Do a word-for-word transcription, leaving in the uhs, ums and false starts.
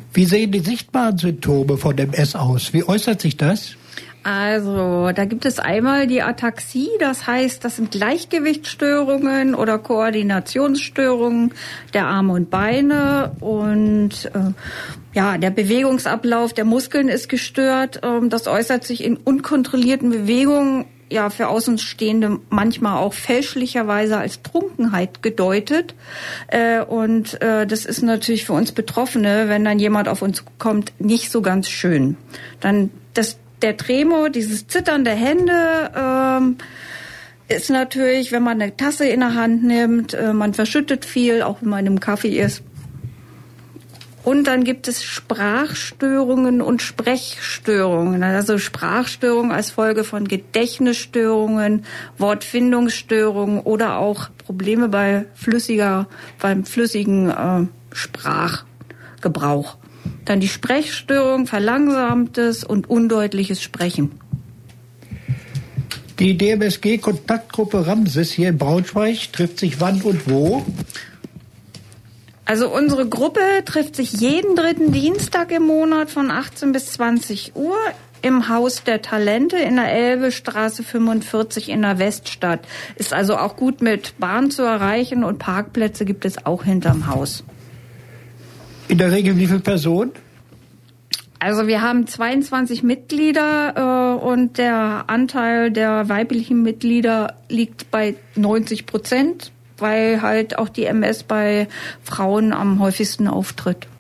Wie sehen die sichtbaren Symptome von M S aus? Wie äußert sich das? Also, da gibt es einmal die Ataxie, das heißt, das sind Gleichgewichtsstörungen oder Koordinationsstörungen der Arme und Beine und äh, ja, der Bewegungsablauf der Muskeln ist gestört. Ähm, das äußert sich in unkontrollierten Bewegungen, ja, für Außenstehende manchmal auch fälschlicherweise als Trunkenheit gedeutet. Äh, und äh, das ist natürlich für uns Betroffene, wenn dann jemand auf uns kommt, nicht so ganz schön. Dann das Der Tremor, dieses Zittern der Hände, ähm, ist natürlich, wenn man eine Tasse in der Hand nimmt, äh, man verschüttet viel, auch wenn man im Kaffee ist. Und dann gibt es Sprachstörungen und Sprechstörungen. Also Sprachstörungen als Folge von Gedächtnisstörungen, Wortfindungsstörungen oder auch Probleme bei flüssiger, beim flüssigen äh, Sprachgebrauch. Dann die Sprechstörung, verlangsamtes und undeutliches Sprechen. Die D M S G-Kontaktgruppe Ramses hier in Braunschweig trifft sich wann und wo? Also unsere Gruppe trifft sich jeden dritten Dienstag im Monat von achtzehn bis zwanzig Uhr im Haus der Talente in der Elbestraße fünfundvierzig in der Weststadt. Ist also auch gut mit Bahn zu erreichen und Parkplätze gibt es auch hinterm Haus. In der Regel wie viele Personen? Also wir haben zweiundzwanzig Mitglieder äh, und der Anteil der weiblichen Mitglieder liegt bei neunzig Prozent, weil halt auch die M S bei Frauen am häufigsten auftritt.